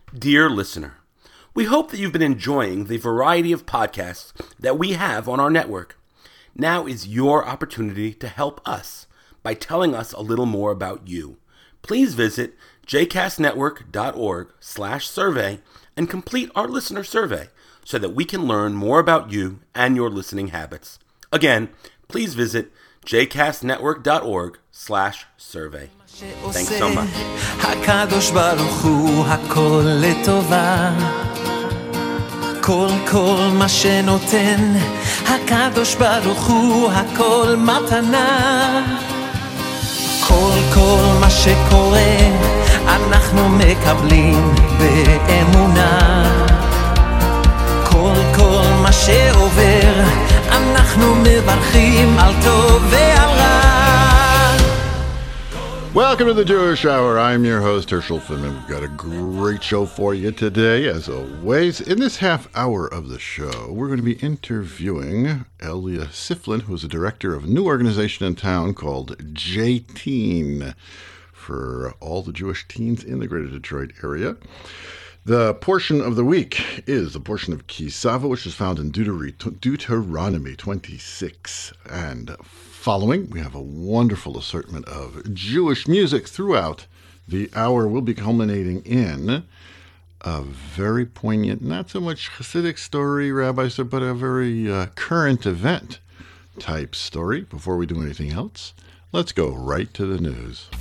Dear listener, we hope that you've been enjoying the variety of podcasts that we have on our network. Now is your opportunity to help us by telling us a little more about you. Please visit jcastnetwork.org/survey and complete our listener survey so that we can learn more about you and your listening habits. Again, please visit jcastnetwork.org/survey. Thanks so much. הקדוש ברוך הוא הכל לטובה, כל מה שנותן הקדוש ברוך הוא הכל מתנה, כל מה שקורה אנחנו מקבלים באמונה, כל מה שעובר אנחנו מברכים על טוב ועל רע. Welcome to the Jewish Hour. I'm your host, Herschel Finman. We've got a great show for you today, as always. In this half hour of the show, we're going to be interviewing Elia Siflin, who's the director of a new organization in town called J-Teen, for all the Jewish teens in the greater Detroit area. The portion of the week is the portion of Kisava, which is found in Deuteronomy 26. And following, we have a wonderful assortment of Jewish music throughout the hour. We'll be culminating in a very poignant, not so much Hasidic story, Rabbi said, but a very current event type story. Before we do anything else, let's go right to the news.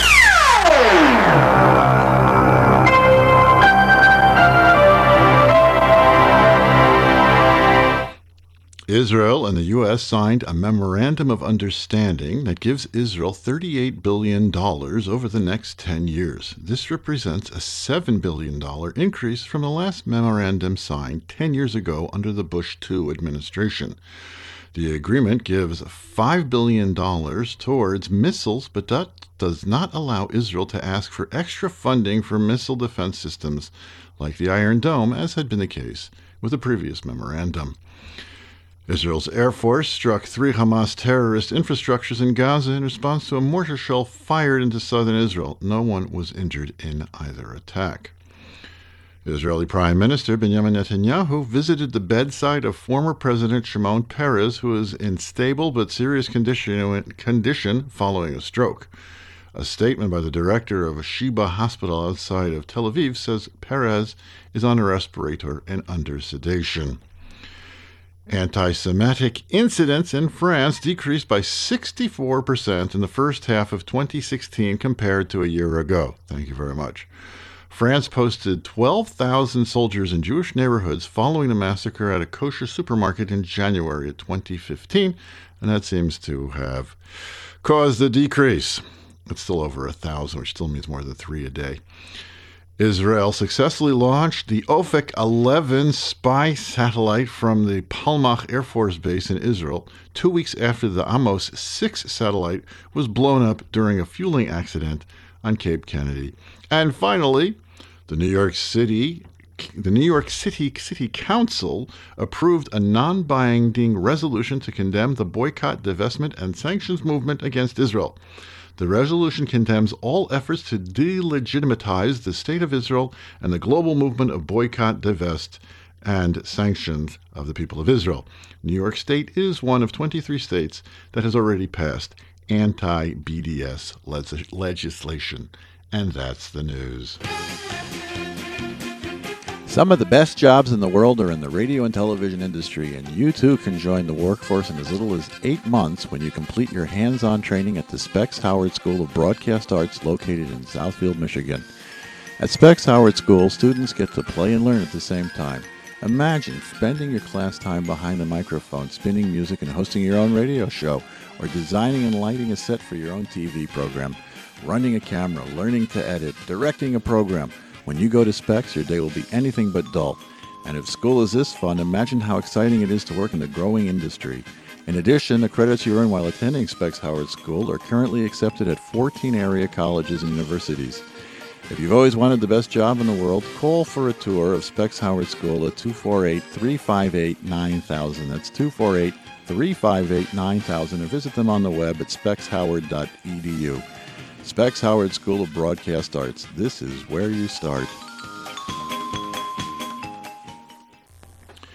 Israel and the U.S. signed a memorandum of understanding that gives Israel $38 billion over the next 10 years. This represents a $7 billion increase from the last memorandum signed 10 years ago under the Bush II administration. The agreement gives $5 billion towards missiles, but that does not allow Israel to ask for extra funding for missile defense systems like the Iron Dome, as had been the case with the previous memorandum. Israel's Air Force struck 3 Hamas terrorist infrastructures in Gaza in response to a mortar shell fired into southern Israel. No one was injured in either attack. Israeli Prime Minister Benjamin Netanyahu visited the bedside of former President Shimon Peres, who is in stable but serious condition following a stroke. A statement by the director of a Sheba hospital outside of Tel Aviv says Peres is on a respirator and under sedation. Anti-Semitic incidents in France decreased by 64% in the first half of 2016 compared to a year ago. Thank you very much. France posted 12,000 soldiers in Jewish neighborhoods following the massacre at a kosher supermarket in January of 2015, and that seems to have caused a decrease. It's still over 1,000, which still means more than 3 a day. Israel successfully launched the Ofek 11 spy satellite from the Palmach Air Force Base in Israel 2 weeks after the Amos 6 satellite was blown up during a fueling accident on Cape Kennedy. And finally, the New York City Council approved a non-binding resolution to condemn the boycott, divestment, and sanctions movement against Israel. The resolution condemns all efforts to delegitimize the State of Israel and the global movement of boycott, divest, and sanctions of the people of Israel. New York State is one of 23 states that has already passed anti-BDS legislation. And that's the news. Some of the best jobs in the world are in the radio and television industry, and you too can join the workforce in as little as 8 months when you complete your hands-on training at the Specs Howard School of Broadcast Arts located in Southfield, Michigan. At Specs Howard School, students get to play and learn at the same time. Imagine spending your class time behind the microphone, spinning music and hosting your own radio show, or designing and lighting a set for your own TV program, running a camera, learning to edit, directing a program. When you go to Specs, your day will be anything but dull. And if school is this fun, imagine how exciting it is to work in the growing industry. In addition, the credits you earn while attending Specs Howard School are currently accepted at 14 area colleges and universities. If you've always wanted the best job in the world, call for a tour of Specs Howard School at 248-358-9000. That's 248-358-9000, or visit them on the web at specshoward.edu. Specs Howard School of Broadcast Arts. This is where you start.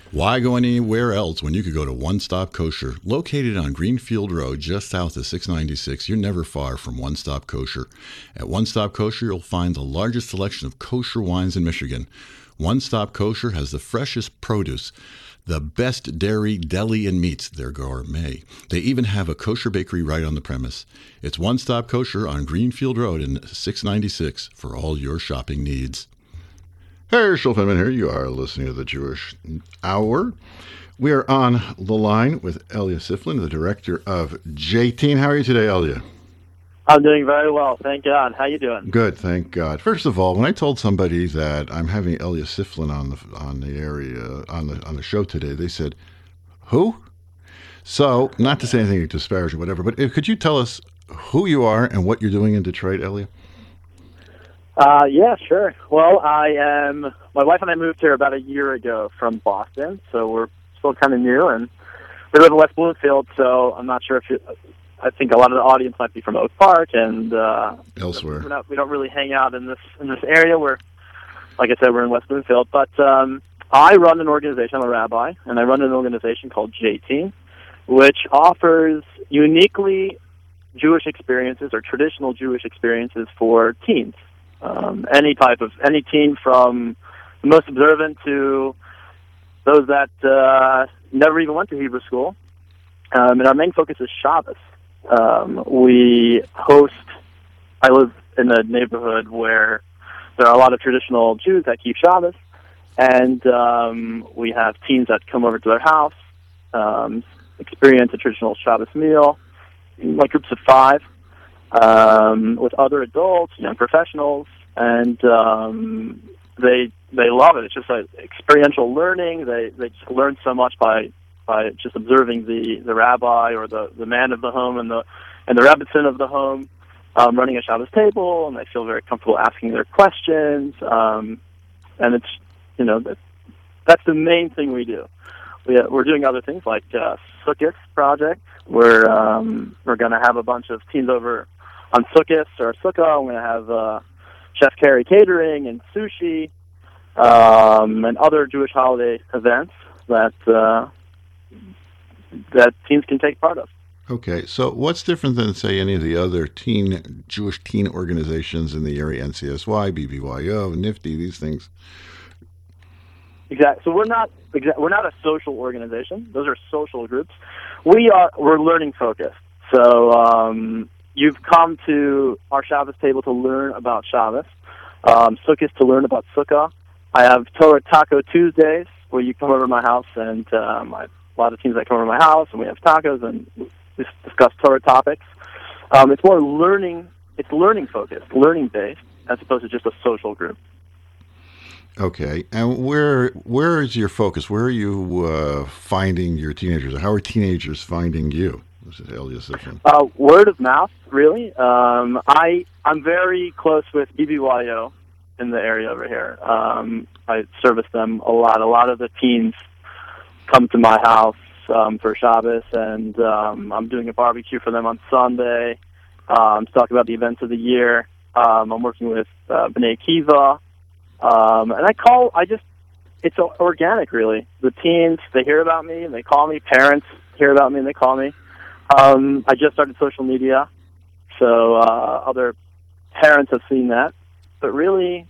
Why go anywhere else when you could go to One Stop Kosher? Located on Greenfield Road, just south of 696, you're never far from One Stop Kosher. At One Stop Kosher, you'll find the largest selection of kosher wines in Michigan. One Stop Kosher has the freshest produce, the best dairy, deli, and meats. They're gourmet. They even have a kosher bakery right on the premise. It's One Stop Kosher on Greenfield Road in 696 for all your shopping needs. Herschel Finman here. You are listening to the Jewish Hour. We are on the line with Elia Siflin, the director of J-Teen. How are you today, Elia? I'm doing very well, thank God. How you doing? Good, thank God. First of all, when I told somebody that I'm having Elia Siflin on the show today, they said, "Who?" So, not to say anything disparaging or whatever, but could you tell us who you are and what you're doing in Detroit, Elia? Yeah, sure. Well, my wife and I moved here about a year ago from Boston, so we're still kind of new, and we live in West Bloomfield, so I'm not sure I think a lot of the audience might be from Oak Park and elsewhere. We don't really hang out in this area. We're, like I said, we're in West Bloomfield, but I run an organization. I'm a rabbi, and I run an organization called J-Teen, which offers uniquely Jewish experiences or traditional Jewish experiences for teens. Any teen, from the most observant to those that never even went to Hebrew school. And our main focus is Shabbos. I live in a neighborhood where there are a lot of traditional Jews that keep Shabbos, and we have teens that come over to their house, experience a traditional Shabbos meal, like groups of 5. With other adults, young professionals, and they love it. It's just like experiential learning. They just learn so much by just observing the rabbi or the man of the home and the rebbitzin of the home running a Shabbos table, and they feel very comfortable asking their questions. And it's that's the main thing we do. We're doing other things like Sukkot project. We're going to have a bunch of teens over on Sukkot or Sukkah. We're going to have Chef Carrie catering and sushi and other Jewish holiday events that teens can take part of. Okay, so what's different than, say, any of the other Jewish teen organizations in the area, NCSY, BBYO, NIFTY, these things? Exactly. So we're not a social organization. Those are social groups. We're learning focused. So you've come to our Shabbos table to learn about Shabbos. Sukkot to learn about Sukkah. I have Torah Taco Tuesdays where you come over to my house, and I have a lot of teams that come over to my house, and we have tacos and we discuss Torah topics. It's more learning. It's learning focused, learning based, as opposed to just a social group. Okay, and where is your focus? Where are you finding your teenagers? How are teenagers finding you? This is Elia Siflin. Word of mouth, really. I'm very close with BBYO in the area over here. I service them a lot. A lot of the teens come to my house for Shabbos, and I'm doing a barbecue for them on Sunday. I'm talking about the events of the year. I'm working with B'nai Akiva. And it's organic, really. The teens, they hear about me and they call me. Parents hear about me and they call me. I just started social media, so other parents have seen that. But really,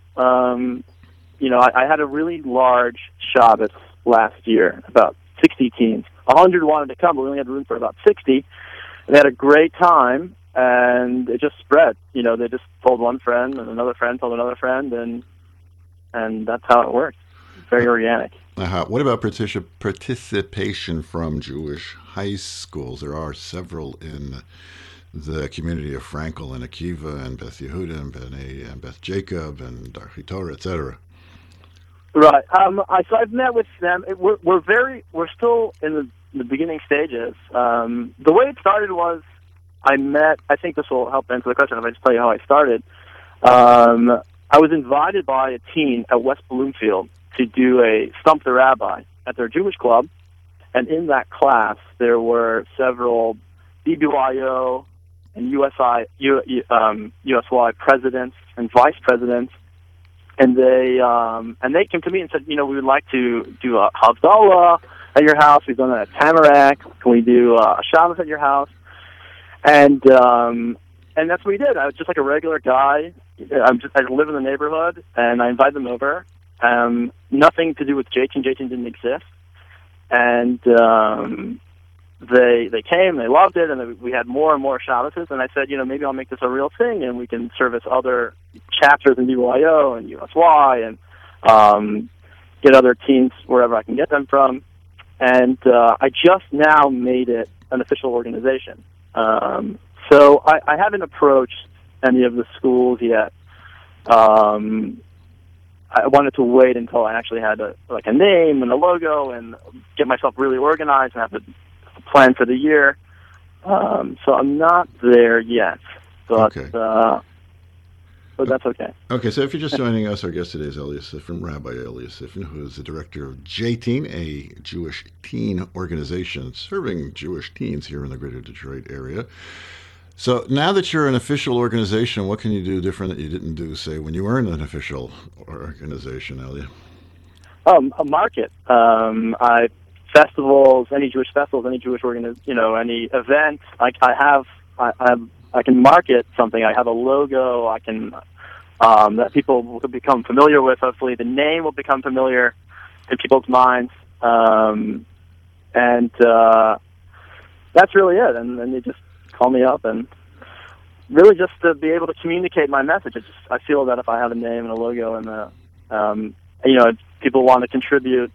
I had a really large Shabbos last year, about 60 teens. 100 wanted to come, but we only had room for about 60. And they had a great time, and it just spread. They just told one friend, and another friend told another friend, and that's how it works. Very organic. What about participation from Jewish high schools? There are several in the community of Frankel and Akiva and Beth Yehuda and Beth Jacob and Darchi Torah, etc. Right. So I've met with them. We're still in the beginning stages. The way it started was I think this will help answer the question if I just tell you how I started. I was invited by a teen at West Bloomfield to do a Stump the Rabbi at their Jewish club, and in that class there were several BBYO and USY presidents and vice presidents, and they came to me and said, we would like to do a Havdalah at your house. We've done that at Tamarack. Can we do a Shabbos at your house? And that's what we did. I was just like a regular guy. I live in the neighborhood, and I invited them over. Nothing to do with J-Teen. J-Teen didn't exist. And they came, they loved it, and we had more and more Shabbos. And I said, maybe I'll make this a real thing, and we can service other chapters in BYO and USY, and get other teams wherever I can get them from. And I just now made it an official organization. So I haven't approached any of the schools yet. I wanted to wait until I actually had a name and a logo and get myself really organized and have a plan for the year. So I'm not there yet, but Okay. but that's okay. Okay, so if you're just joining us, our guest today is Elia Sifrin, Rabbi Elia Sifrin, who is the director of J-Teen, a Jewish teen organization serving Jewish teens here in the greater Detroit area. So now that you're an official organization, what can you do different that you didn't do, say, when you weren't an official organization, Elia? A market. Festivals, any Jewish festivals, any Jewish any events. I can market something. I have a logo. I can that people will become familiar with. Hopefully, the name will become familiar in people's minds, and that's really it. And then they just call me up, and really just to be able to communicate my message. I feel that if I have a name and a logo, and if people want to contribute,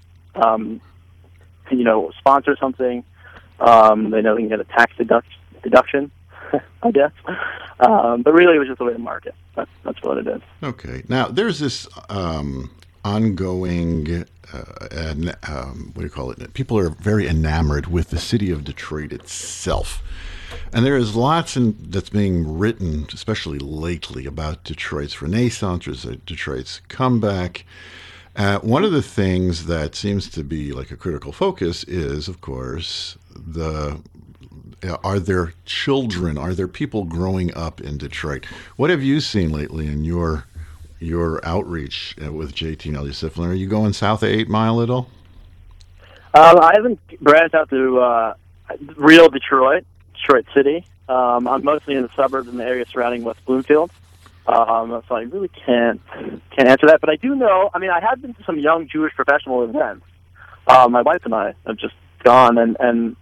sponsor something, they know they can get a tax deduction. I guess. But really, it was just a way to market. That's what it is. Okay. Now, there's this ongoing, what do you call it? People are very enamored with the city of Detroit itself. And there is lots that's being written, especially lately, about Detroit's renaissance, or Detroit's comeback. One of the things that seems to be like a critical focus is, of course, are there children? Are there people growing up in Detroit? What have you seen lately in your outreach with J-Teen, Elia Sifrin? Are you going south of 8 Mile at all? I haven't branched out to real Detroit City. I'm mostly in the suburbs in the area surrounding West Bloomfield. So I really can't answer that. But I do know. I mean, I have been to some young Jewish professional events. My wife and I have just gone and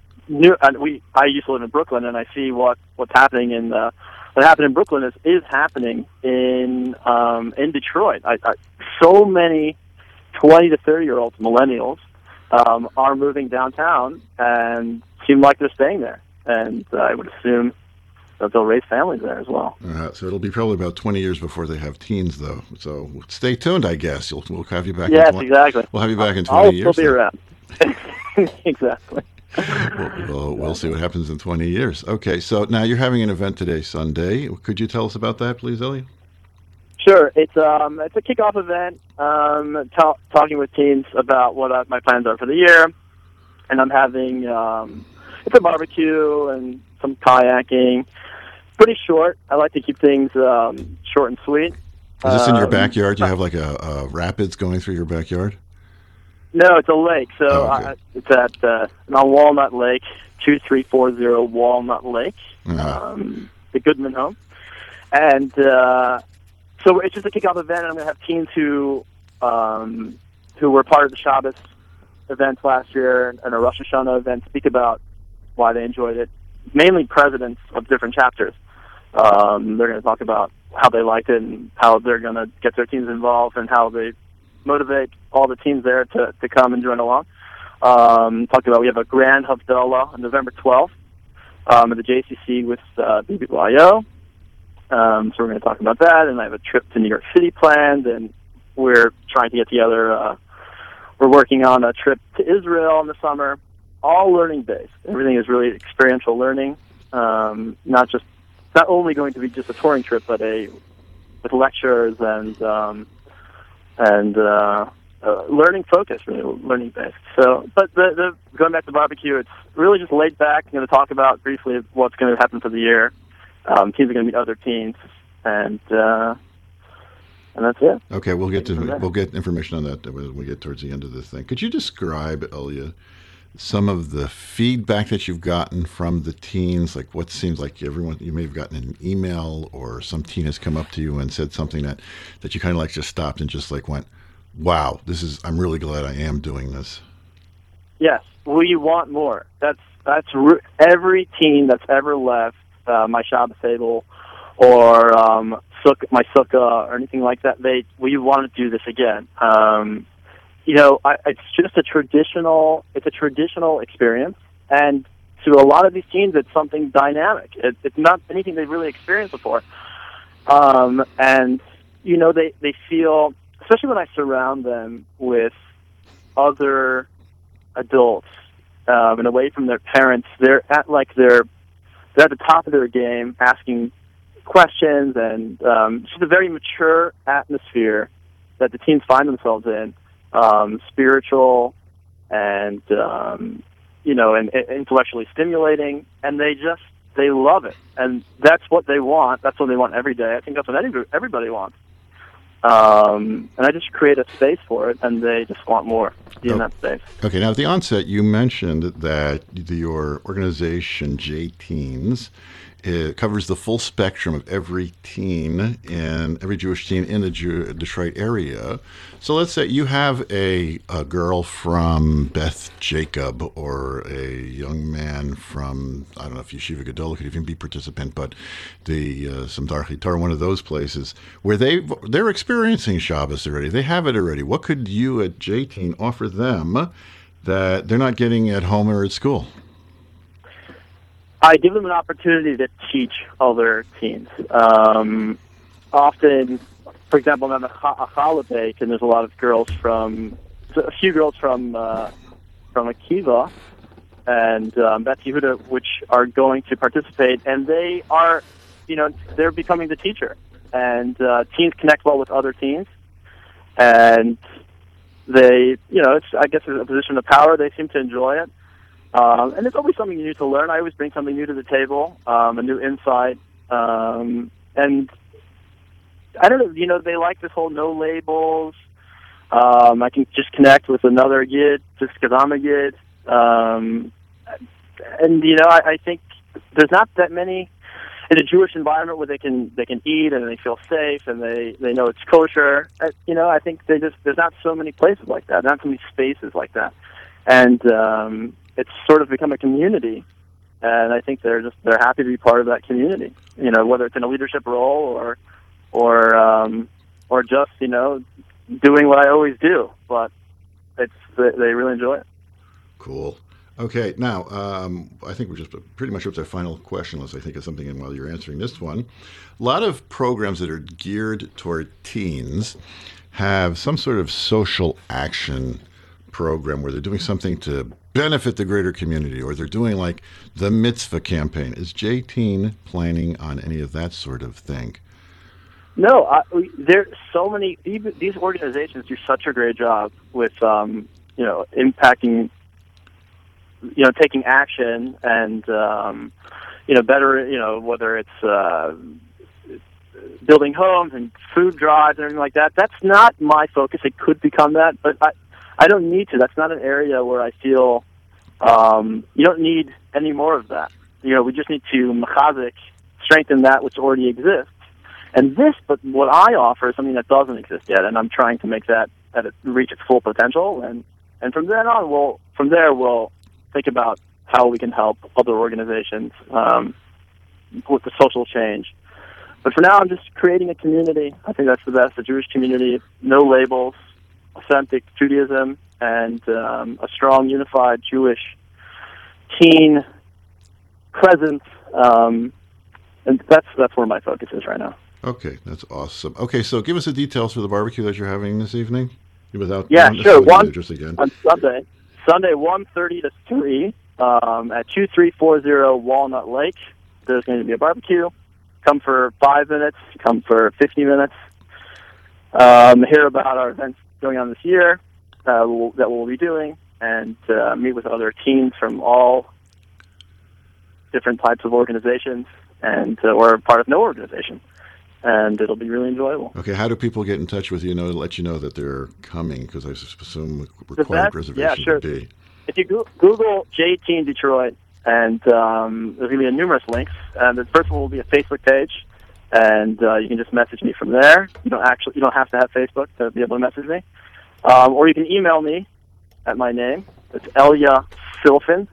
I used to live in Brooklyn, and I see what's happening what happened in Brooklyn is happening in Detroit. So many 20 to 30-year-olds, millennials, are moving downtown and seem like they're staying there. And I would assume that they'll raise families there as well. So it'll be probably about 20 years before they have teens, though. So stay tuned, I guess. We'll have you back. Yes, exactly. We'll have you back in 20 years. I'll still be around. Exactly. We'll see what happens in 20 years. Okay, so now you're having an event today, Sunday. Could you tell us about that, please, Elia? Sure. It's a kickoff event, talking with teens about what my plans are for the year, and I'm having it's a barbecue and some kayaking. Pretty short. I like to keep things short and sweet. Is this in your backyard? Do you have like a rapids going through your backyard? No, it's a lake. So okay. It's at on Walnut Lake, 2340 Walnut Lake, the Goodman home. And so it's just a kickoff event, and I'm going to have teens who were part of the Shabbos events last year and a Rosh Hashanah event speak about why they enjoyed it. Mainly presidents of different chapters. They're going to talk about how they liked it and how they're going to get their teams involved and how they motivate all the teams there to come and join along. Talked about we have a grand Havdalah on November 12th at the JCC with BBYO. So we're going to talk about that, and I have a trip to New York City planned, and we're trying to get together. We're working on a trip to Israel in the summer, all learning-based. Everything is really experiential learning, not only going to be just a touring trip, but with lectures and learning focus, really learning based. So, but the going back to barbecue, it's really just laid back. I'm going to talk about briefly what's going to happen for the year. Teams are going to meet other teams, and and that's it. Okay, we'll get information on that when we get towards the end of this thing. Could you describe, Elia, some of the feedback that you've gotten from the teens? Like what seems like you may have gotten an email, or some teen has come up to you and said something that you kind of like just stopped and just like went, "Wow, I'm really glad I am doing this." Yes, we want more. That's every teen that's ever left my Shabbos table or my sukkah or anything like that. We want to do this again. It's just a traditional experience, and to a lot of these teens, it's something dynamic. It's not anything they've really experienced before, and they feel, especially when I surround them with other adults and away from their parents, they're at the top of their game, asking questions, and it's just a very mature atmosphere that the teens find themselves in, spiritual and and intellectually stimulating, and they love it, and that's what they want. That's what they want every day. I think that's what everybody wants. And I just create a space for it, and they just want more in that space. Okay, now at the onset, you mentioned that your organization, J-Teens, it covers the full spectrum of every teen and every Jewish teen in the Detroit area. So let's say you have a girl from Beth Jacob, or a young man from, I don't know if Yeshiva Gedolah could even be participant, but the Samdar Torah, one of those places where they're experiencing Shabbos already. They have it already. What could you at J-Teen offer them that they're not getting at home or at school? I give them an opportunity to teach other teens. Often, for example, I'm at a holiday, and there's a few girls from Akiva and Beth Yehuda, which are going to participate, and they are, they're becoming the teacher. And teens connect well with other teens, and they, I guess it's a position of power. They seem to enjoy it. And there's always something new to learn. I always bring something new to the table, a new insight. And I don't know, they like this whole no labels. I can just connect with another Yid just because I'm a Yid. I think there's not that many in a Jewish environment where they can eat and they feel safe and they know it's kosher. I think there's not so many places like that, not so many spaces like that. And it's sort of become a community, and I think they're happy to be part of that community. Whether it's in a leadership role or just doing what I always do, but they really enjoy it. Cool. Okay, now I think we're just pretty much up to our final question, unless I think of something while you're answering this one. A lot of programs that are geared toward teens have some sort of social action program where they're doing something to benefit the greater community, or they're doing like the mitzvah campaign. Is J-Teen planning on any of that sort of thing? No, there's so many. These organizations do such a great job with impacting, taking action, and better, whether it's building homes and food drives and everything like that. That's not my focus. It could become that, but I don't need to. That's not an area where I feel you don't need any more of that. We just need to mechazik, strengthen that which already exists. And but what I offer is something that doesn't exist yet, and I'm trying to make that reach its full potential. And from then on, we'll think about how we can help other organizations with the social change. But for now, I'm just creating a community. I think that's the best, a Jewish community, no labels, authentic Judaism, and a strong, unified Jewish teen presence. And that's where my focus is right now. Okay, that's awesome. Okay, so give us the details for the barbecue that you're having this evening. Sure. On Sunday, 1:30 to 3 at 2340 Walnut Lake. There's going to be a barbecue. Come for 5 minutes. Come for 50 minutes. Hear about our events going on this year that we'll be doing, and meet with other teams from all different types of organizations, and or part of no organization. and it'll be really enjoyable. Okay, how do people get in touch with you, to let you know that they're coming? Because I assume required reservation yeah, sure. would be. If you Google J-Teen Detroit, and there's going to be numerous links, and the first one will be a Facebook page, and you can just message me from there. You don't have to have Facebook to be able to message me, or you can email me at my name. It's Elya Silfen,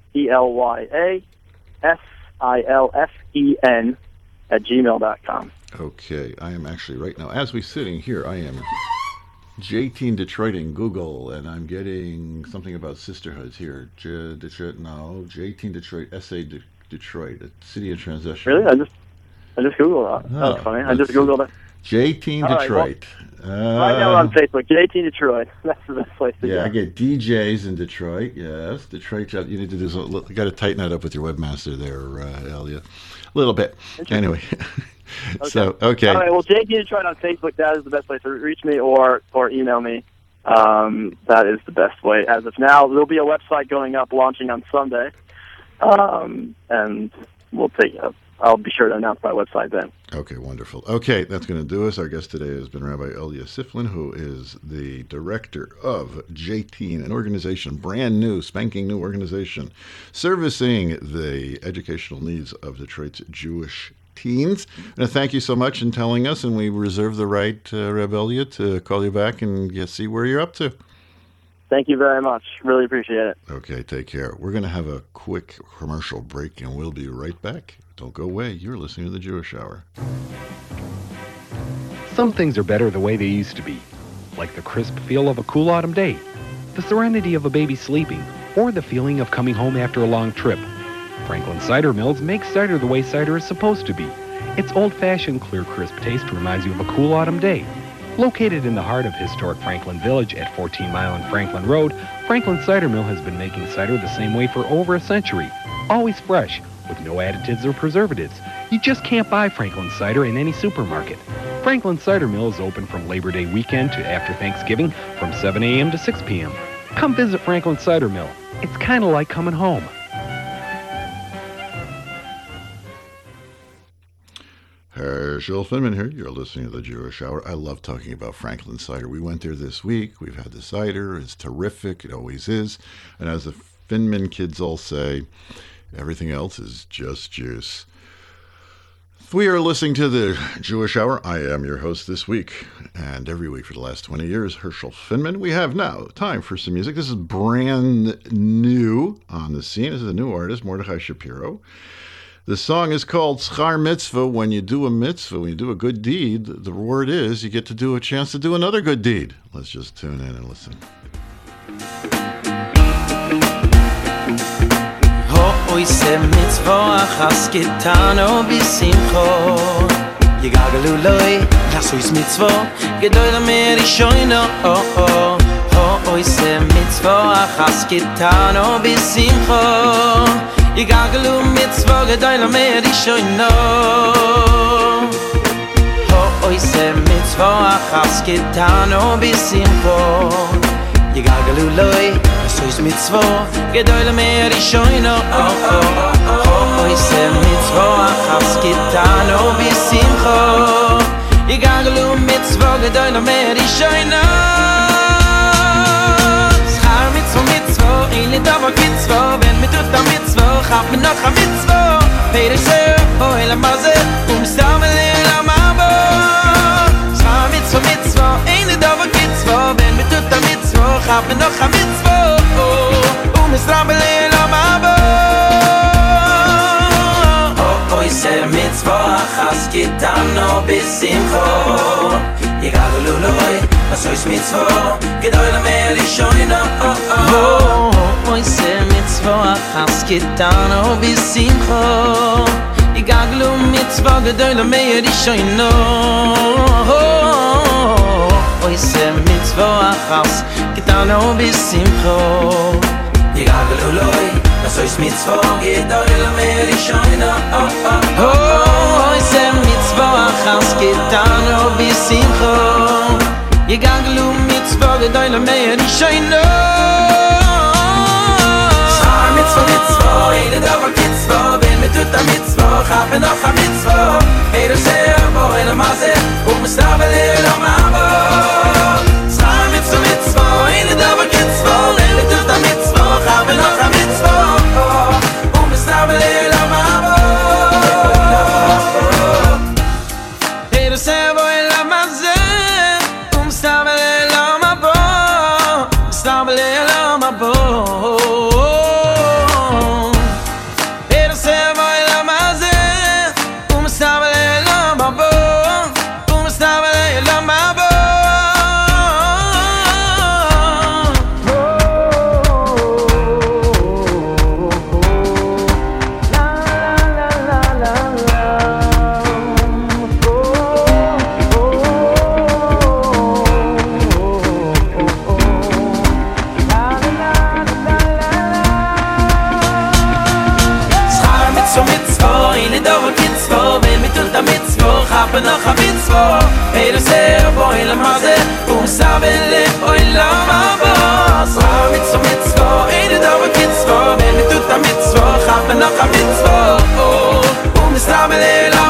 ELYASILFEN @gmail.com. Okay, I am actually right now, as we're sitting here, I am J-Teen Detroit in Google, and I'm getting something about sisterhoods here. J-Teen Detroit, SA Detroit, a city of transition. Really? I just Googled that. That's funny. I just Googled it. J-Teen Detroit. Right now we're on Facebook. J-Teen Detroit. That's the best place to go. Yeah, I get DJs in Detroit. Yes, Detroit. You need to do. You got to tighten that up with your webmaster there, Elya. A little bit. Anyway. Okay. So, okay. All right, well, J-Teen Detroit on Facebook, that is the best place to reach me, or email me. That is the best way as of now. There'll be a website going up, launching on Sunday, and I'll be sure to announce my website then. Okay, wonderful. Okay, that's going to do us. Our guest today has been Rabbi Elya Siflin, who is the director of J-Teen, an organization, brand new, spanking new organization, servicing the educational needs of Detroit's Jewish teens. And thank you so much in telling us, and we reserve the right, Rabbi Elya, to call you back and see where you're up to. Thank you very much. Really appreciate it. Okay, take care. We're going to have a quick commercial break, and we'll be right back. Don't go away. You're listening to the Jewish Hour. Some things are better the way they used to be, like the crisp feel of a cool autumn day, the serenity of a baby sleeping, or the feeling of coming home after a long trip. Franklin Cider Mills makes cider the way cider is supposed to be. Its old-fashioned, clear, crisp taste reminds you of a cool autumn day. Located in the heart of historic Franklin Village at 14 Mile and Franklin Road, Franklin Cider Mill has been making cider the same way for over a century. Always fresh, with no additives or preservatives. You just can't buy Franklin Cider in any supermarket. Franklin Cider Mill is open from Labor Day weekend to after Thanksgiving from 7 a.m. to 6 p.m. Come visit Franklin Cider Mill. It's kind of like coming home. Herschel Finman here. You're listening to the Jewish Hour. I love talking about Franklin Cider. We went there this week. We've had the cider. It's terrific. It always is. And as the Finman kids all say, everything else is just juice. We are listening to the Jewish Hour. I am your host this week, and every week for the last 20 years, Herschel Finman. We have now time for some music. This is brand new on the scene. This is a new artist, Mordechai Shapiro. The song is called Schar Mitzvah. When you do a mitzvah, when you do a good deed, the word is you get to do a chance to do another good deed. Let's just tune in and listen. Oise mitzvah achas getano bisimcho Yigagalu loi Nasois mitzvah Gedoyle merishoino Oise mitzvah achas getano bisimcho Yigagalu mitzvah Gedoyle merishoino Oise mitzvah achas getano bisimcho Yigagalu loi Sois mitzvah, gedoyle mer ishoino Oise mitzvah, achas kitano bisimcho Yigagalu mitzvah, gedoyle mer ishoino Schar mitzvah, ein davar mitzvah Wenn mit tut a mitzvah, chaf mit noch a mitzvah Peirese, oel amaze, stamel el amabo Schar mitzvah, ein davar mitzvah Wenn mit tut a mitzvah, chaf mit noch a mitzvah Misrabele la mabo Oise mitzvah achas kitano bisimcho Yigagalu loi Asois mitzvah Gedoyle mer ishoino Oise mitzvah achas kitano bisimcho Yigagalu mitzvah Gedoyle mer ishoino Oise mitzvah achas kitano bisimcho Yigagalu loi, Nasois mitzvah, Gedoyle mer ishoino Oise mitzvah, achas getano bisimcho Yigagalu mitzvah, Gedoyle mer ishoino Schar mitzvah, eine davar mitzvah Wenn mit tut a mitzvah, chaf noch a mitzvah Eir sehr, boel amaze umstabel elam abo schar mitzvah eine davar kitzvah lele tut a mitzvah haben noch a mitzvah umstabel elam abo hey du sevo elam azeh umstabel elam abo umstabel elam abo aber noch a mitzvah hey du sehr boy la maze umsabele oy la mabos mitzvah eine davar kitzvah wenn du tut a mitzvah aber noch a mitzvah umsabele la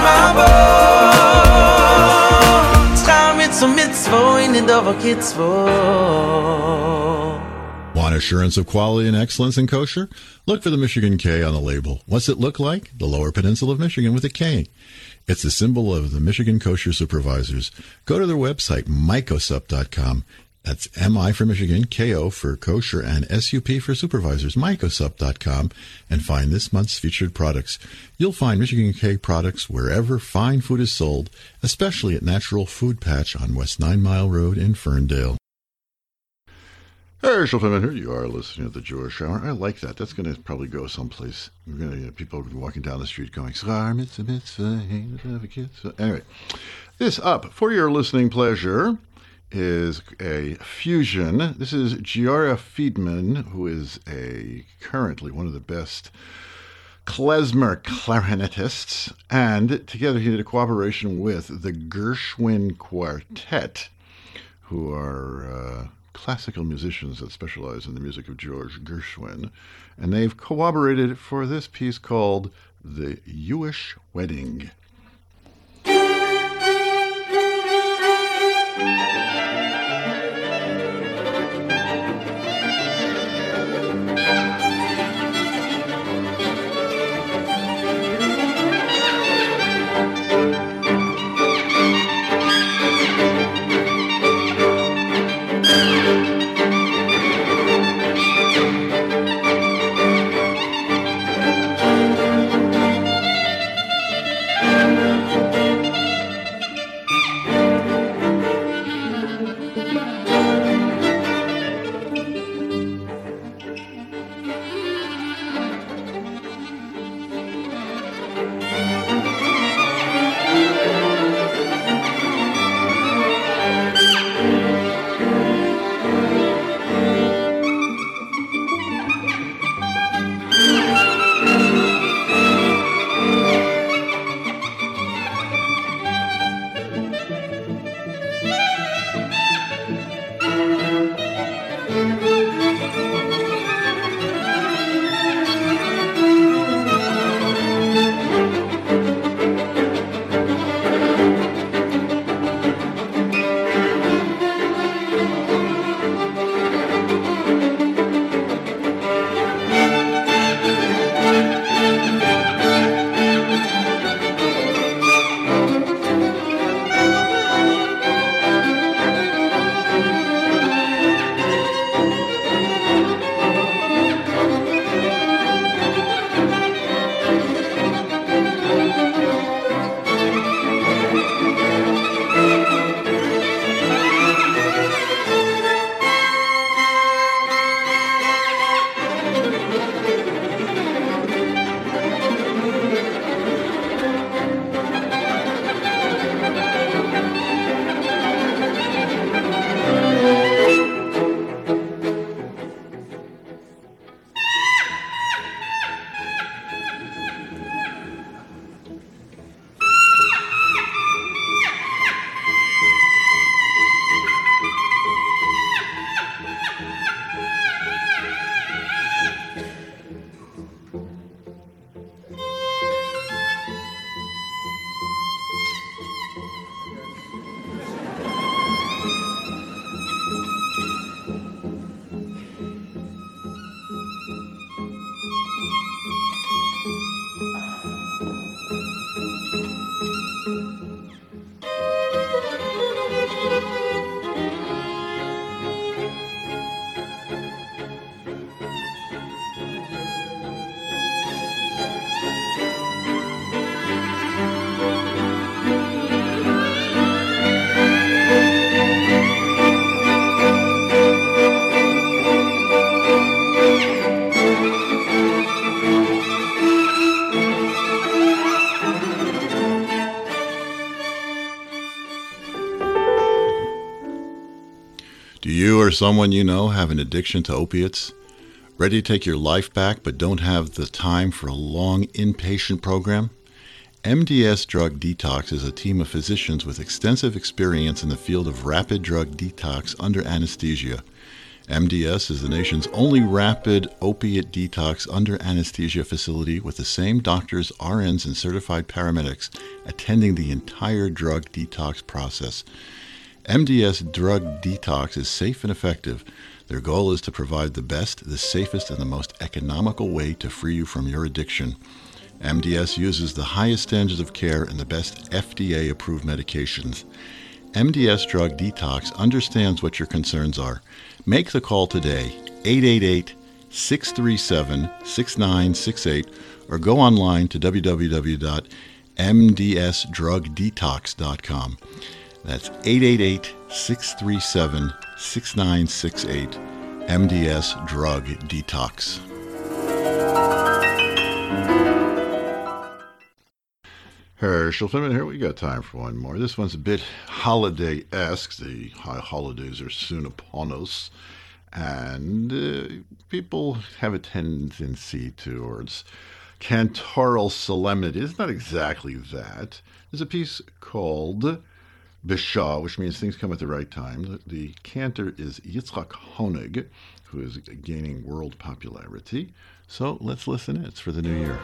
mabos mitzvah eine davar kitzvah. Want assurance of quality and excellence in kosher? Look for the Michigan K on the label. What's it look like? The Lower Peninsula of Michigan with a K. It's the symbol of the Michigan Kosher Supervisors. Go to their website, mycosup.com. That's M-I for Michigan, K-O for kosher, and S-U-P for supervisors, mycosup.com, and find this month's featured products. You'll find Michigan K products wherever fine food is sold, especially at Natural Food Patch on West 9 Mile Road in Ferndale. Hey, Shulman, here you are listening to the Jewish Hour. I like that. That's going to probably go someplace. We're going to people walking down the street going, Schar mitzvah mitzvah, anyway, this up for your listening pleasure is a fusion. This is Giora Friedman, who is currently one of the best klezmer clarinetists, and together he did a cooperation with the Gershwin Quartet, who are classical musicians that specialize in the music of George Gershwin, and they've collaborated for this piece called The Jewish Wedding. or someone you know have an addiction to opiates? Ready to take your life back but don't have the time for a long inpatient program? MDS Drug Detox is a team of physicians with extensive experience in the field of rapid drug detox under anesthesia. MDS is the nation's only rapid opiate detox under anesthesia facility with the same doctors, RNs, and certified paramedics attending the entire drug detox process. MDS Drug Detox is safe and effective. Their goal is to provide the best, the safest, and the most economical way to free you from your addiction. MDS uses the highest standards of care and the best FDA-approved medications. MDS Drug Detox understands what your concerns are. Make the call today, 888-637-6968, or go online to www.mdsdrugdetox.com. That's 888-637-6968, MDS Drug Detox. Herschel Finman here. We got time for one more. This one's a bit holiday-esque. The high holidays are soon upon us, and people have a tendency towards cantoral solemnity. It's not exactly that. There's a piece called Bishah, which means things come at the right time. The cantor is Yitzchak Honig, who is gaining world popularity. So let's listen. It's for the new year.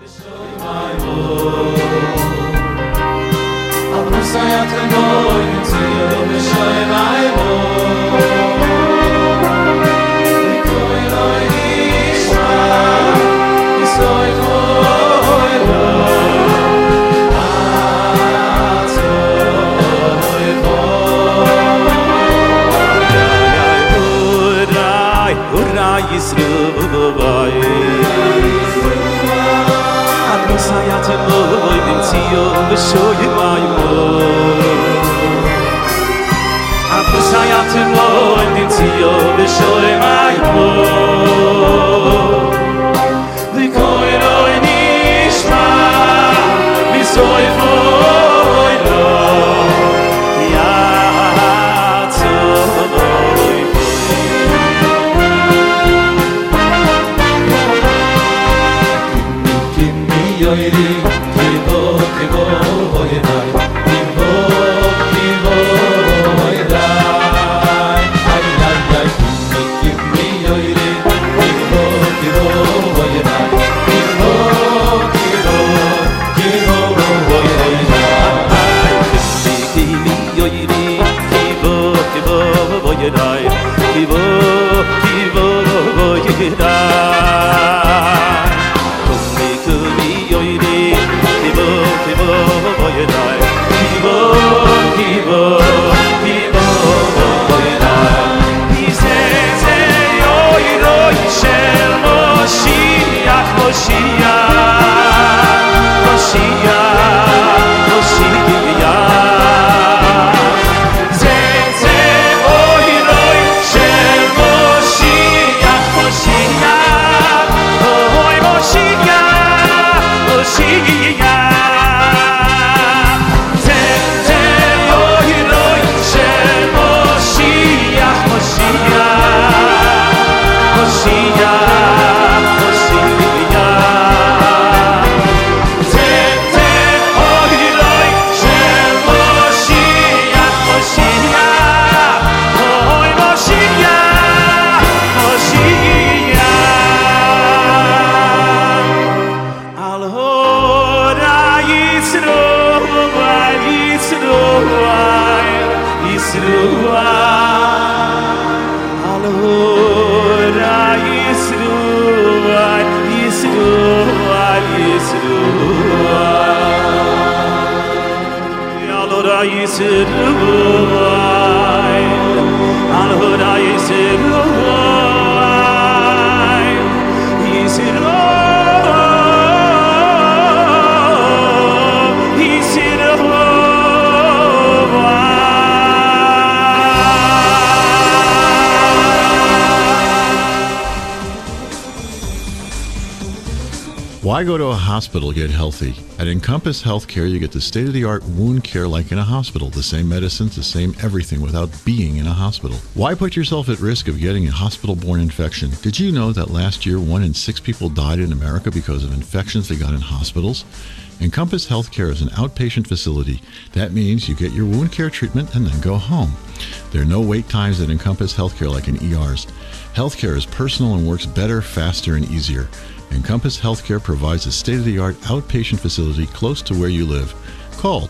Why go to a hospital to get healthy? At Encompass Healthcare, you get the state-of-the-art wound care like in a hospital. The same medicines, the same everything without being in a hospital. Why put yourself at risk of getting a hospital-borne infection? Did you know that last year 1 in 6 people died in America because of infections they got in hospitals? Encompass Healthcare is an outpatient facility. That means you get your wound care treatment and then go home. There are no wait times at Encompass Healthcare like in ERs. Healthcare is personal and works better, faster, and easier. Encompass Healthcare provides a state-of-the-art outpatient facility close to where you live. Call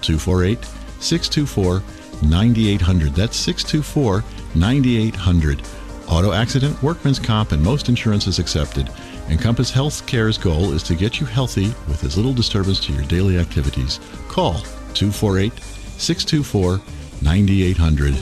248-624-9800. That's 624-9800. Auto accident, workman's comp, and most insurance is accepted. Encompass Healthcare's goal is to get you healthy with as little disturbance to your daily activities. Call 248-624-9800.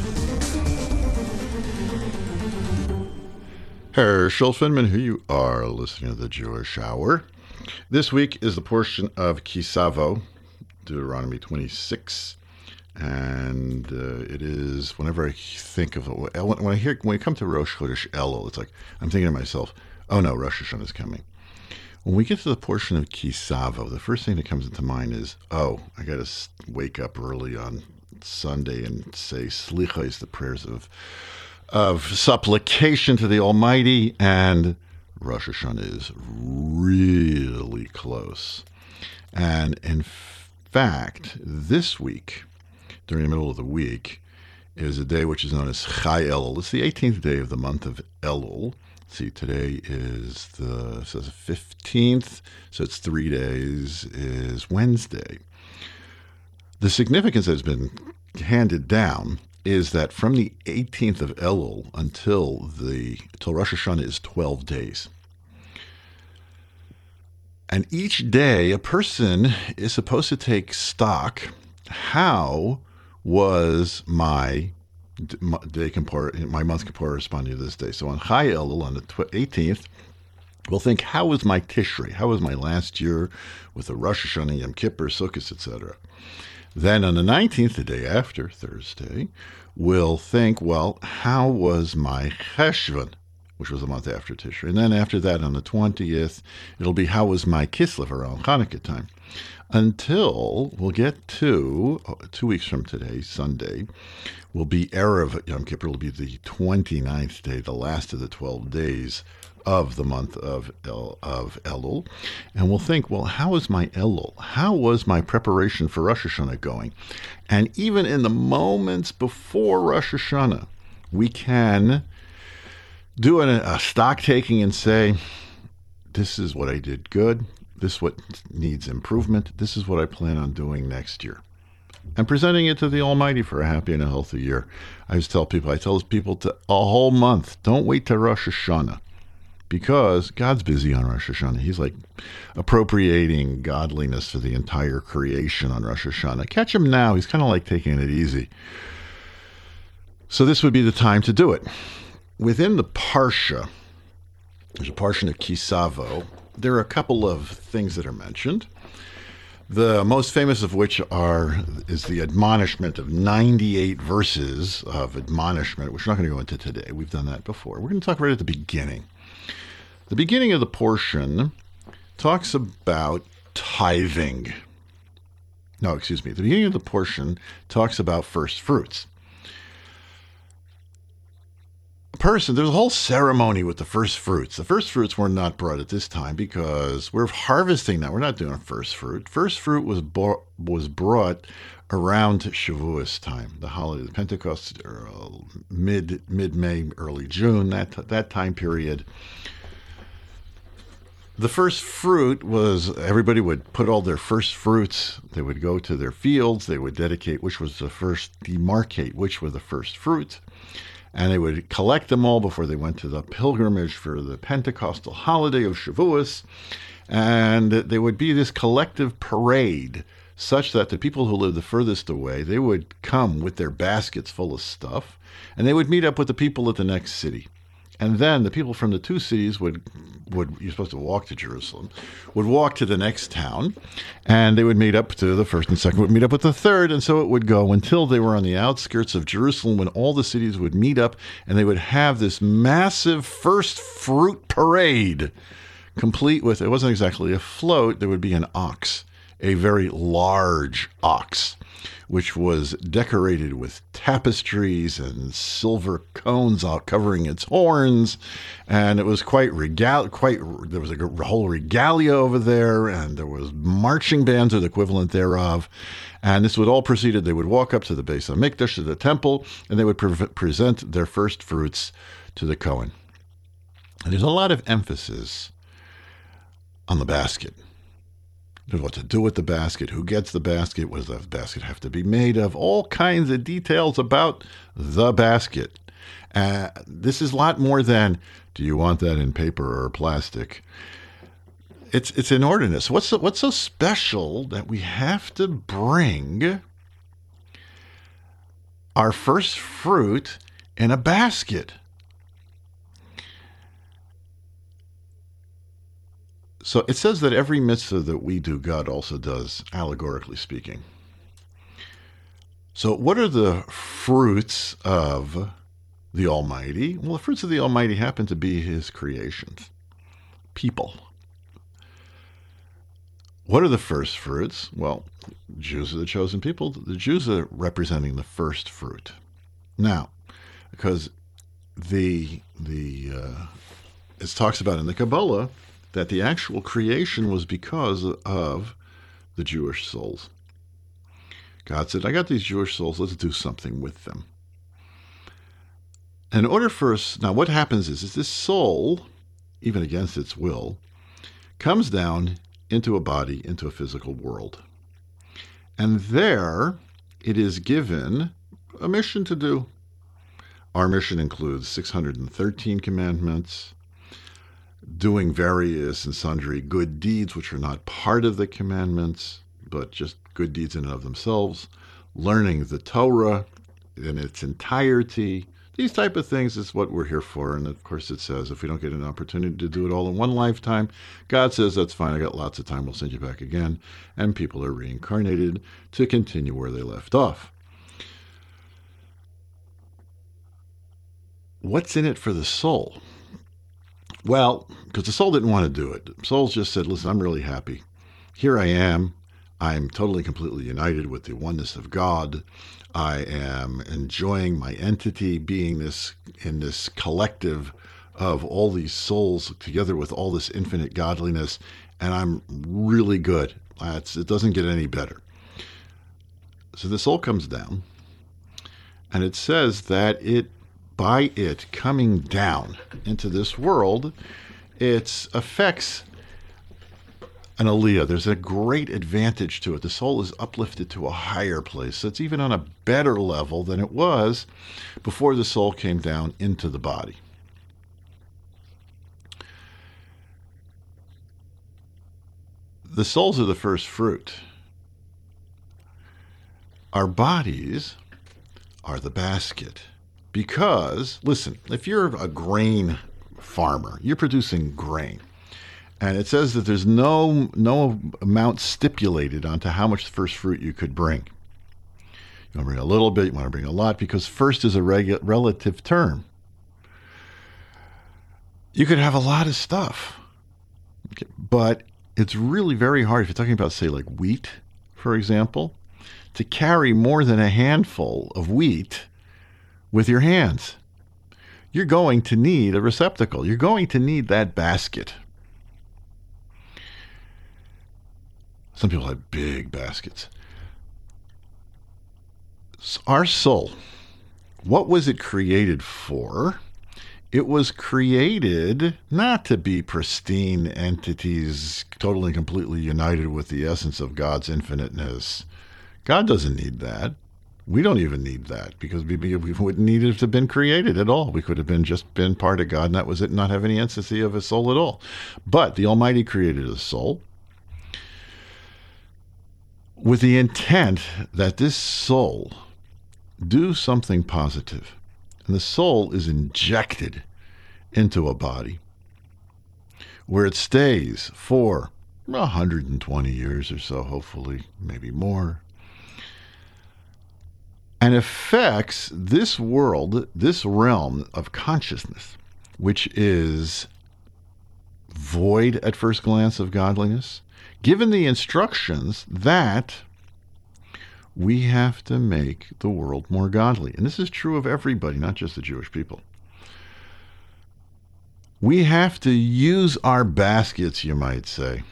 Herschel Finman, who you are listening to the Jewish Hour. This week is the portion of Kisavo, Deuteronomy 26, and it is, whenever I think of it, when we come to Rosh Chodesh Elul, it's like I'm thinking to myself, oh no, Rosh Hashanah is coming. When we get to the portion of Kisavo, the first thing that comes into mind is, oh, I got to wake up early on Sunday and say Slichos, the prayers of supplication to the Almighty, and Rosh Hashanah is really close. And in fact, this week, during the middle of the week, is a day which is known as Chai Elul. It's the 18th day of the month of Elul. See, today is the 15th, so it's 3 days, is Wednesday. The significance that has been handed down is that from the 18th of Elul until Rosh Hashanah is 12 days. And each day, a person is supposed to take stock. How was my month corresponding to this day? So on Chai Elul, on the 18th, we'll think, how was my Tishrei? How was my last year with the Rosh Hashanah, Yom Kippur, Sukkot, etc.? Then on the 19th, the day after, Thursday, we'll think, well, how was my Cheshvan, which was the month after Tishrei? And then after that, on the 20th, it'll be, how was my Kislev, around Hanukkah time? Until we'll get to 2 weeks from today, Sunday, will be Erev Yom Kippur. It'll be the 29th day, the last of the 12 days of the month of Elul, and we'll think, well, how was my Elul? How was my preparation for Rosh Hashanah going? And even in the moments before Rosh Hashanah, we can do a stock taking and say, this is what I did good, this is what needs improvement, this is what I plan on doing next year. And presenting it to the Almighty for a happy and a healthy year. I tell people to a whole month, don't wait till Rosh Hashanah. Because God's busy on Rosh Hashanah. He's like appropriating godliness for the entire creation on Rosh Hashanah. Catch him now. He's kind of like taking it easy. So this would be the time to do it. Within the Parsha, there's a portion of Kisavo. There are a couple of things that are mentioned. The most famous of which is the admonishment of 98 verses of admonishment, which we're not going to go into today. We've done that before. We're going to talk right at the beginning. The beginning of the portion talks about tithing. The beginning of the portion talks about first fruits. There's a whole ceremony with the first fruits. The first fruits were not brought at this time because we're harvesting now. We're not doing first fruit. First fruit was brought around Shavuos time, the holiday, the Pentecost, mid-May, early June, that time period. The first fruit was, everybody would put all their first fruits, they would go to their fields, they would dedicate demarcate which were the first fruit, and they would collect them all before they went to the pilgrimage for the Pentecostal holiday of Shavuos, and there would be this collective parade, such that the people who lived the furthest away, they would come with their baskets full of stuff, and they would meet up with the people at the next city. And then the people from the two cities would you're supposed to walk to Jerusalem, would walk to the next town, and they would meet up to the first and second, would meet up with the third, and so it would go until they were on the outskirts of Jerusalem when all the cities would meet up, and they would have this massive first fruit parade complete with, it wasn't exactly a float, there would be an ox, a very large ox, which was decorated with tapestries and silver cones all covering its horns, and it was there was a whole regalia over there, and there was marching bands or the equivalent thereof, and this would all proceeded. They would walk up to the Beis HaMikdash, to the temple, and they would present their first fruits to the Kohen. And there's a lot of emphasis on the basket. What to do with the basket, who gets the basket, what does the basket have to be made of, all kinds of details about the basket. This is a lot more than, do you want that in paper or plastic? It's an ordinance. What's so special that we have to bring our first fruit in a basket? So it says that every mitzvah that we do, God also does, allegorically speaking. So what are the fruits of the Almighty? Well, the fruits of the Almighty happen to be his creations, people. What are the first fruits? Well, Jews are the chosen people. The Jews are representing the first fruit. Now, because it talks about in the Kabbalah that the actual creation was because of the Jewish souls. God said, I got these Jewish souls, let's do something with them. In order for us, now what happens is this soul, even against its will, comes down into a body, into a physical world. And there it is given a mission to do. Our mission includes 613 commandments, doing various and sundry good deeds which are not part of the commandments, but just good deeds in and of themselves, learning the Torah in its entirety. These type of things is what we're here for. And of course it says if we don't get an opportunity to do it all in one lifetime, God says, that's fine, I got lots of time, we'll send you back again. And people are reincarnated to continue where they left off. What's in it for the soul? Well, because the soul didn't want to do it. The soul just said, listen, I'm really happy. Here I am. I'm totally, completely united with the oneness of God. I am enjoying my entity being in this collective of all these souls together with all this infinite godliness, and I'm really good. It doesn't get any better. So the soul comes down, and it says that by it coming down into this world, it affects an aliyah. There's a great advantage to it. The soul is uplifted to a higher place. So it's even on a better level than it was before the soul came down into the body. The souls are the first fruit. Our bodies are the basket. Because, listen, if you're a grain farmer, you're producing grain, and it says that there's no amount stipulated onto how much first fruit you could bring. You want to bring a little bit, you want to bring a lot, because first is a relative term. You could have a lot of stuff, okay, but it's really very hard, if you're talking about, say, like wheat, for example, to carry more than a handful of wheat with your hands. You're going to need a receptacle. You're going to need that basket. Some people have big baskets. Our soul, what was it created for? It was created not to be pristine entities, totally and completely united with the essence of God's infiniteness. God doesn't need that. We don't even need that, because we wouldn't need it to have been created at all. We could have just been part of God, and that was it, not have any entity of a soul at all. But the Almighty created a soul with the intent that this soul do something positive. And the soul is injected into a body where it stays for 120 years or so, hopefully, maybe more, and affects this world, this realm of consciousness, which is void at first glance of godliness, given the instructions that we have to make the world more godly. And this is true of everybody, not just the Jewish people. We have to use our baskets, you might say.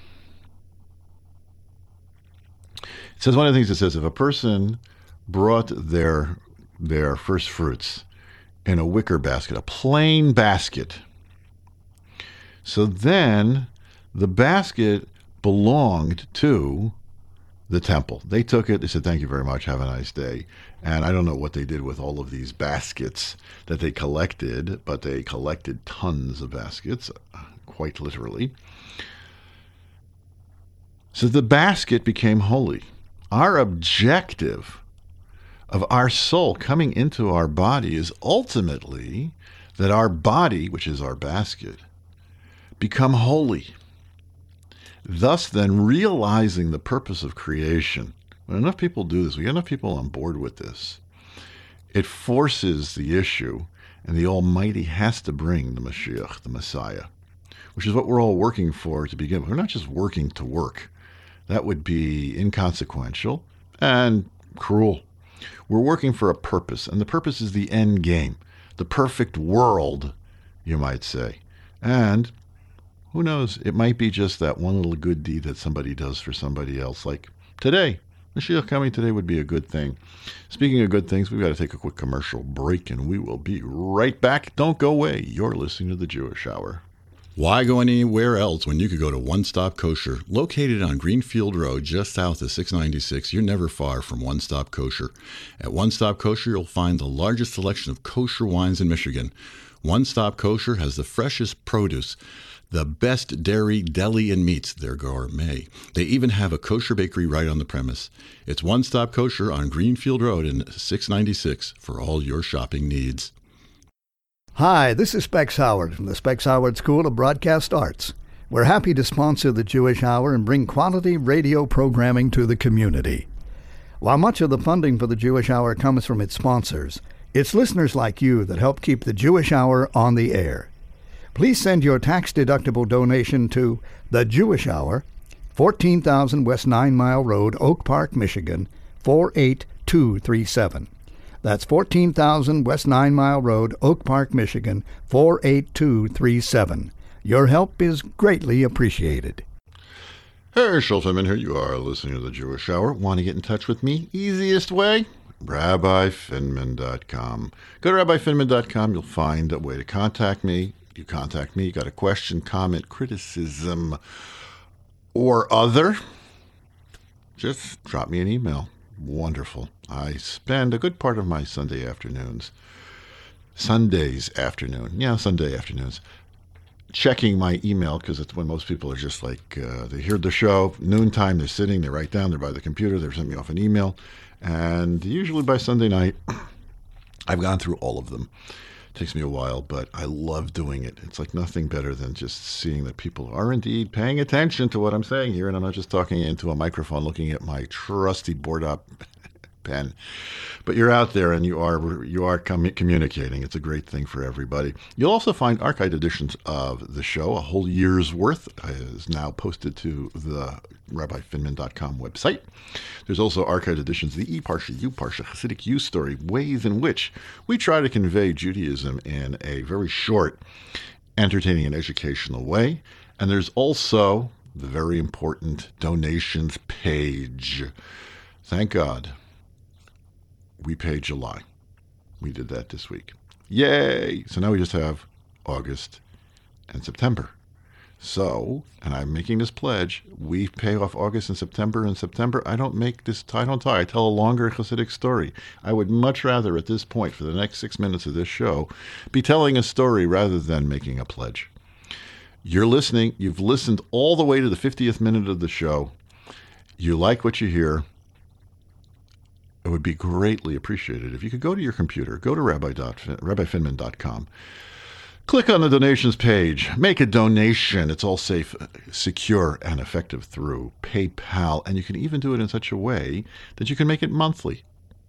It says, one of the things it says, if a person brought their first fruits in a wicker basket, a plain basket, so then the basket belonged to the temple. They took it, they said, thank you very much, have a nice day. And I don't know what they did with all of these baskets that they collected, but they collected tons of baskets, quite literally. So the basket became holy. Our objective of our soul coming into our body is ultimately that our body, which is our basket, become holy. Thus, then, realizing the purpose of creation. When enough people do this, we get enough people on board with this, it forces the issue, and the Almighty has to bring the Mashiach, the Messiah, which is what we're all working for to begin with. We're not just working to work. That would be inconsequential and cruel. We're working for a purpose, and the purpose is the end game, the perfect world, you might say. And who knows, it might be just that one little good deed that somebody does for somebody else. Like today, Mashiach coming today would be a good thing. Speaking of good things, we've got to take a quick commercial break, and we will be right back. Don't go away. You're listening to The Jewish Hour. Why go anywhere else when you could go to One Stop Kosher? Located on Greenfield Road, just south of 696, you're never far from One Stop Kosher. At One Stop Kosher, you'll find the largest selection of kosher wines in Michigan. One Stop Kosher has the freshest produce, the best dairy, deli, and meats. They're gourmet. They even have a kosher bakery right on the premise. It's One Stop Kosher on Greenfield Road in 696 for all your shopping needs. Hi, this is Specs Howard from the Specs Howard School of Broadcast Arts. We're happy to sponsor the Jewish Hour and bring quality radio programming to the community. While much of the funding for the Jewish Hour comes from its sponsors, it's listeners like you that help keep the Jewish Hour on the air. Please send your tax-deductible donation to The Jewish Hour, 14,000 West 9 Mile Road, Oak Park, Michigan, 48237. That's 14,000 West 9 Mile Road, Oak Park, Michigan, 48237. Your help is greatly appreciated. Herschel Finman here. You are listening to The Jewish Hour. Want to get in touch with me? Easiest way? RabbiFinman.com. Go to RabbiFinman.com. You'll find a way to contact me. You contact me, you got a question, comment, criticism, or other, just drop me an email. Wonderful. I spend a good part of my Sunday afternoons, Sunday afternoons, checking my email, because it's when most people are just like, they hear the show, noontime, they're sitting, they write down, they're by the computer, they're sending me off an email, and usually by Sunday night, I've gone through all of them. It takes me a while, but I love doing it. It's like nothing better than just seeing that people are indeed paying attention to what I'm saying here, and I'm not just talking into a microphone looking at my trusty board-up pen. But you're out there and you are communicating. It's a great thing for everybody. You'll also find archived editions of the show. A whole year's worth is now posted to the RabbiFinman.com website. There's also archived editions of the E-Parsha, U-Parsha, Hasidic U-Story, ways in which we try to convey Judaism in a very short, entertaining, and educational way. And there's also the very important donations page. Thank God we paid July. We did that this week. Yay! So now we just have August and September. So, and I'm making this pledge, we pay off August and September. In September, I don't tell a longer Hasidic story. I would much rather at this point, for the next 6 minutes of this show, be telling a story rather than making a pledge. You're listening. You've listened all the way to the 50th minute of the show. You like what you hear. It would be greatly appreciated if you could go to your computer, go to RabbiFinman.com, click on the donations page, make a donation. It's all safe, secure, and effective through PayPal, and you can even do it in such a way that you can make it monthly.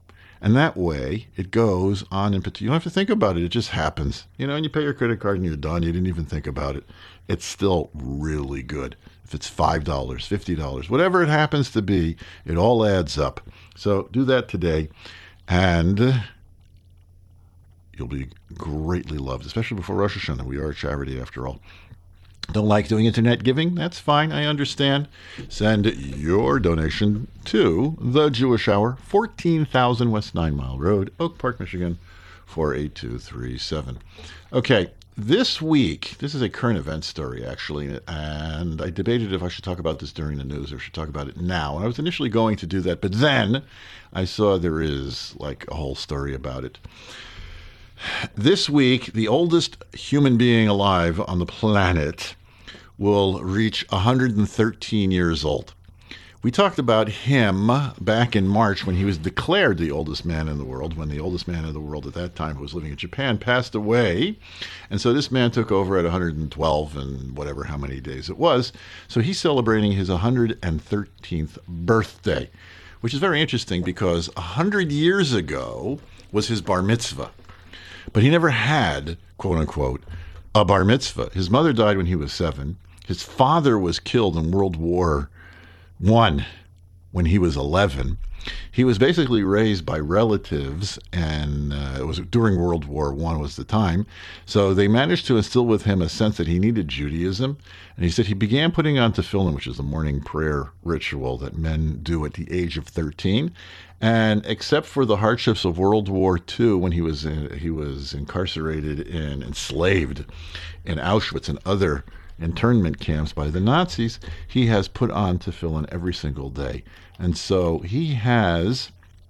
And that way, it goes on. You don't have to think about it. It just happens. And you pay your credit card and you're done. You didn't even think about it. It's still really good. If it's $5, $50, whatever it happens to be, it all adds up. So do that today, and you'll be greatly loved, especially before Rosh Hashanah. We are a charity after all. Don't like doing internet giving? That's fine. I understand. Send your donation to The Jewish Hour, 14,000 West 9 Mile Road, Oak Park, Michigan, 48237. Okay, this week, this is a current event story, actually, and I debated if I should talk about this during the news or should talk about it now. And I was initially going to do that, but then I saw there is like a whole story about it. This week, the oldest human being alive on the planet will reach 113 years old. We talked about him back in March when he was declared the oldest man in the world, when the oldest man in the world at that time, who was living in Japan, passed away. And so this man took over at 112 and whatever, how many days it was. So he's celebrating his 113th birthday, which is very interesting because 100 years ago was his bar mitzvah. But he never had, quote unquote, a bar mitzvah. His mother died when he was 7. His father was killed in World War I when he was 11. He was basically raised by relatives, and it was during World War I was the time. So they managed to instill with him a sense that he needed Judaism. And he said he began putting on tefillin, which is the morning prayer ritual that men do at the age of 13. And except for the hardships of World War II, when he was incarcerated and enslaved in Auschwitz and other internment camps by the Nazis, he has put on tefillin every single day. And so he has,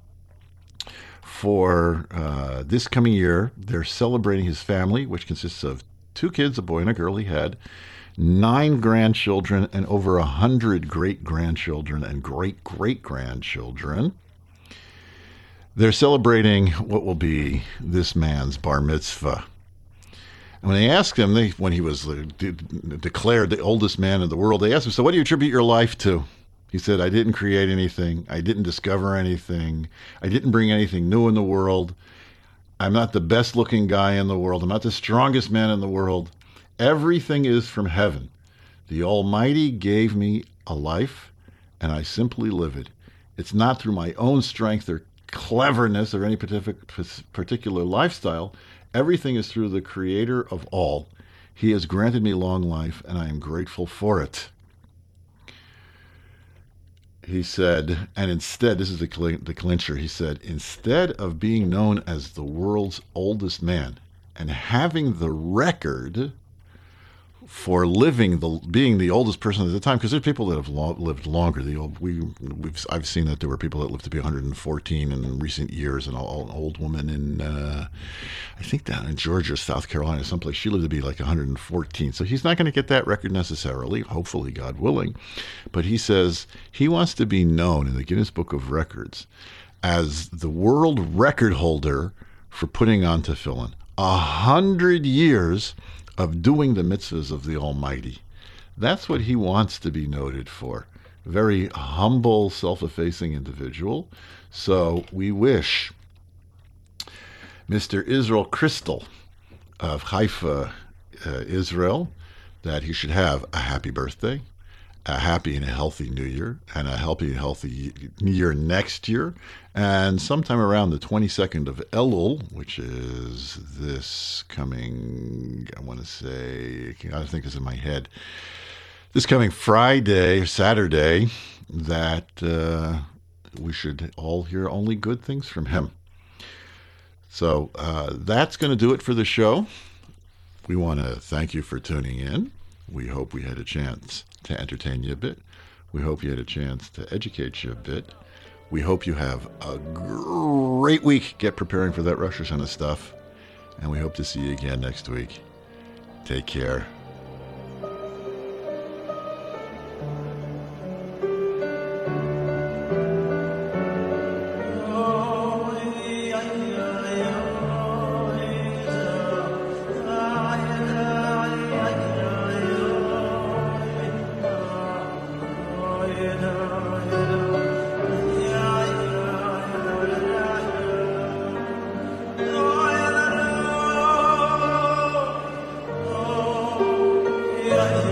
for this coming year, they're celebrating his family, which consists of 2 kids, a boy and a girl he had, 9 grandchildren, and over 100 great-grandchildren and great-great-grandchildren. They're celebrating what will be this man's bar mitzvah. And when they asked him, when he was declared the oldest man in the world, they asked him, so what do you attribute your life to? He said, I didn't create anything. I didn't discover anything. I didn't bring anything new in the world. I'm not the best looking guy in the world. I'm not the strongest man in the world. Everything is from heaven. The Almighty gave me a life, and I simply live it. It's not through my own strength or cleverness or any particular lifestyle. Everything is through the Creator of all. He has granted me long life, and I am grateful for it. He said, and instead, this is the clincher, he said, instead of being known as the world's oldest man and having the record for being the oldest person at the time, because there's people that have lived longer. I've seen that there were people that lived to be 114 in recent years, and an old woman in I think down in Georgia, South Carolina, someplace, she lived to be like 114. So he's not going to get that record necessarily, hopefully, God willing. But he says he wants to be known in the Guinness Book of Records as the world record holder for putting on tefillin. 100 years of doing the mitzvahs of the Almighty. That's what he wants to be noted for. Very humble, self-effacing individual. So we wish Mr. Israel Crystal of Haifa, Israel, that he should have a happy birthday, a happy and a healthy New Year, and a healthy year next year. And sometime around the 22nd of Elul, which is this coming, I want to say, I think it's in my head, this coming Friday, Saturday, that we should all hear only good things from him. So that's going to do it for the show. We want to thank you for tuning in. We hope we had a chance to entertain you a bit. We hope you had a chance to educate you a bit. We hope you have a great week. Get preparing for that Rosh Hashanah stuff. And we hope to see you again next week. Take care. Hallelujah.